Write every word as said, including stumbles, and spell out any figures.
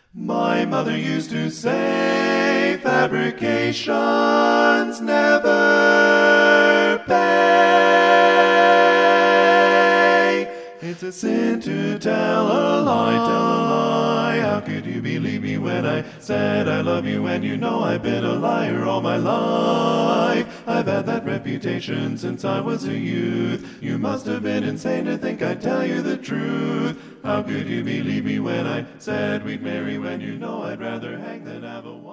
My mother used to say, fabrications never pay. It's a sin to tell a lie, tell a lie. How could you believe me when I said I love you and you know I've been a liar all my life? I've had that reputation since I was a youth. You must have been insane to think I'd tell you the truth. How could you believe me when I said we'd marry when you know I'd rather hang than have a wife?